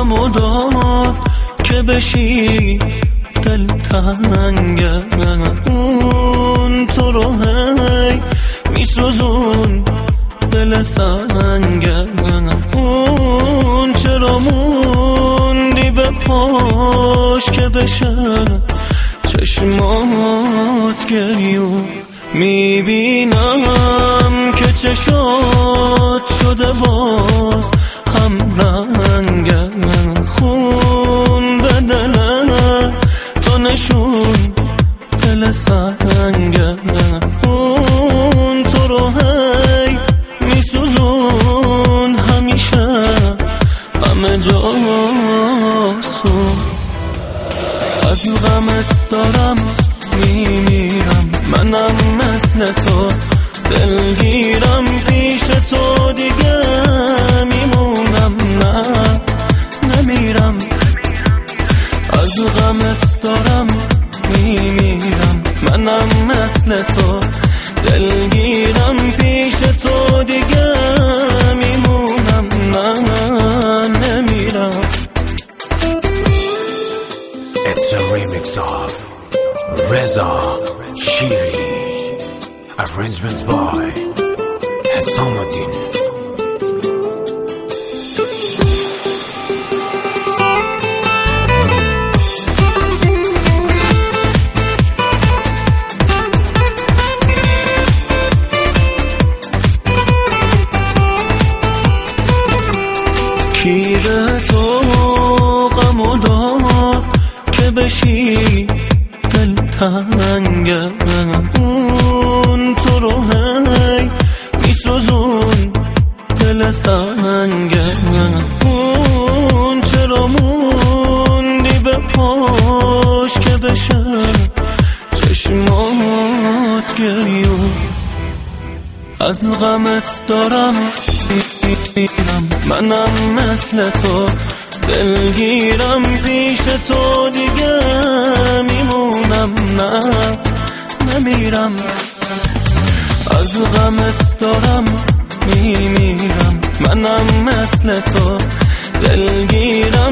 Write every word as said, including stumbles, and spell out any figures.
غمو داد که بشی دلتنگم. اون تو رو هی میسوزون دل سنگم. اون چرا موندی به پاش که بشه چشمات گریو. میبینم که چشات شده باز هم رنگم. خون به دل تو نشون دل سنگم. اون تو رو هی میسوزون همیشه همه جاسون. از غمت دارم میمیرم منم مثل تو. دلگیرم پیش تو دیگه میمونم نه نمیرم. از غمت دارم میمیرم منم مثل تو. دلگیرم پیش تو دیگه میمونم نه نمیرم. It's a remix of Reza Shiri. Arrangements by Hassanuddin. کیره تو غمو داد که بشی دلتنگم. اون تو رو هی میسوزون دل سنگم. اون چرا موندی به پاش که بشه چشمات گریو. از غمت دارم میمیرم منم مثل تو. دلگیرم پیش تو دیگه میمونم نه نمیرم. از غمت دارم میمیرم منم مثل تو. دلگیرم